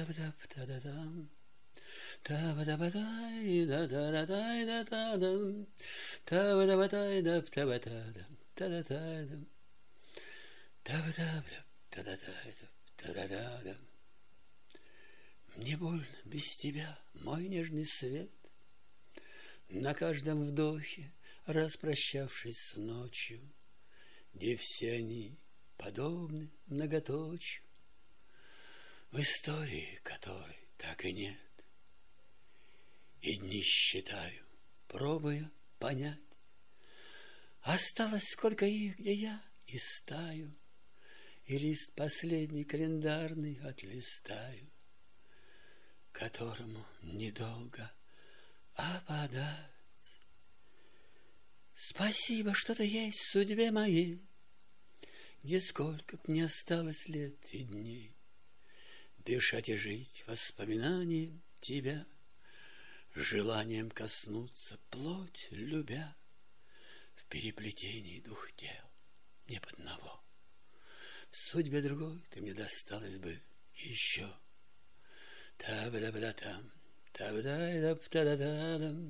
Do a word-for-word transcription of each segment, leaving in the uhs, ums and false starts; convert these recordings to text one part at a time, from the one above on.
Та-ба-да-ба-да-да-дам. Та-ба-да-ба-дай-да-да-да-дай-да-да-дам. Та-ба-да-ба-дай-да-та-ба-да-дам. Та-да-да-дам. Та-ба-да-ба-да. Та-да-да-дам. Та-да-да-дам. Мне больно без тебя, мой нежный свет. На каждом вдохе, распрощавшись с ночью, где все они подобны многоточию, в истории которой так и нет. И дни считаю, пробуя понять, осталось сколько их, где я и стаю, и лист последний календарный отлистаю, которому недолго опадать. Спасибо, что-то есть в судьбе моей, где сколько б не осталось лет и дней, дышать и жить воспоминанием тебя, желанием коснуться плоть любя, в переплетении двух тел не под одного. В судьбе другой ты мне досталась бы еще. Та-ба-да-ба-да-там, та-ба-дай-да-та-да-да-дам,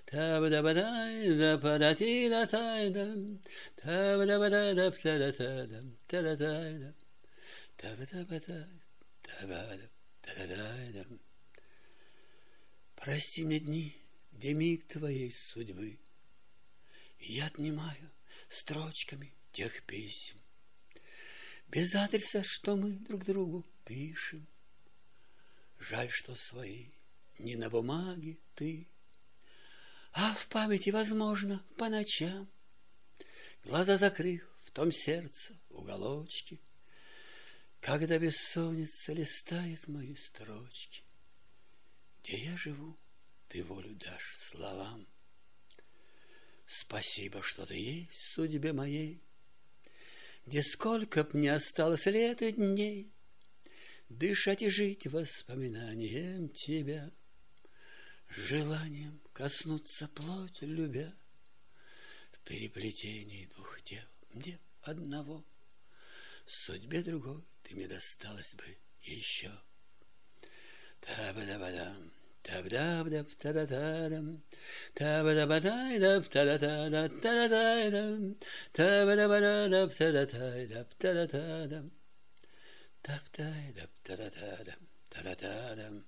та-ба-да-ба-дай-да-па-да-ти-да-тай-дам, та-ба-да-ба-дай-да-та-да-та-дам, та-да-дай-дам, та-ба-да-ба-дай, та-ба-да, та-да-дай-дам. Прости мне дни, где миг твоей судьбы я отнимаю строчками тех писем, без адреса, что мы друг другу пишем. Жаль, что свои не на бумаге ты, а в памяти, возможно, по ночам, глаза закрыв в том сердце уголочке, когда бессонница листает мои строчки. Где я живу, ты волю дашь словам. Спасибо, что ты есть в судьбе моей, где сколько б не осталось лет и дней, дышать и жить воспоминанием тебя, желанием коснуться плоть любя, в переплетении двух тел мне одного, в судьбе другой ты мне досталась бы еще. Та-ба-да-ба-дам, та-ба-да-ба-да-та-да-та-дам, та-ба-да-ба-дай-да-та-да-та-да-та-да-дай-дам, та-ба-да-ба-да-да-та-да-тай-да-та-да-та-дам, та-да-та-да-та-да-та-дам, та-да-та-дам.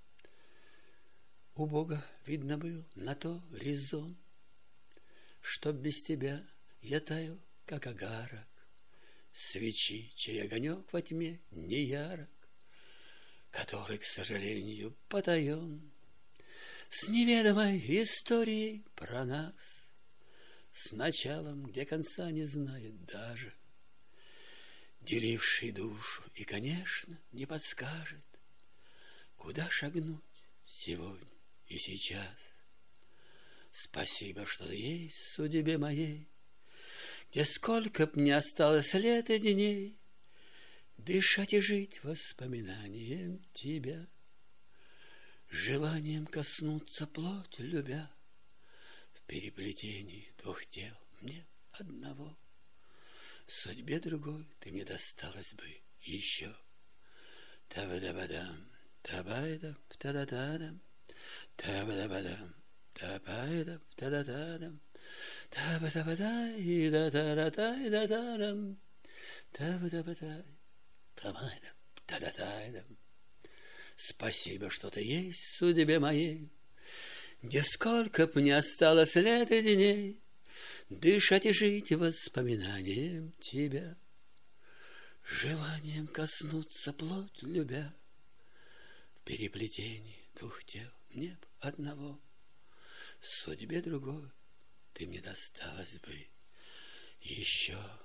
У Бога, видно, был на то резон, чтоб без тебя я таял, как огарок свечи, чей огонек во тьме не ярок, который, к сожалению, потаен с неведомой историей про нас, с началом, где конца не знает даже, деливший душу и, конечно, не подскажет, куда шагнуть сегодня и сейчас. Спасибо, что есть в судьбе моей, где сколько б не осталось лет и дней, дышать и жить воспоминанием тебя, желанием коснуться плоть любя, в переплетении двух тел мне одного, в судьбе другой ты мне досталась бы еще. Та-ба-да-ба-дам, та-ба-да, та-да-та-дам, та-ба-да-ба-дам, та-ба-да, та-да-та-дам, та-ба-да-ба-дай, да-та-да-тай-да-та-дам, та-ба-да-ба-дай, та-ба-да, та-да-тай-дам. Спасибо, что ты есть в судьбе моей, где сколько б не осталось лет и дней, дышать и жить воспоминанием тебя, желанием коснуться плоть любя, в переплетении двух тел мне б одного, в судьбе другой ты мне досталась бы еще.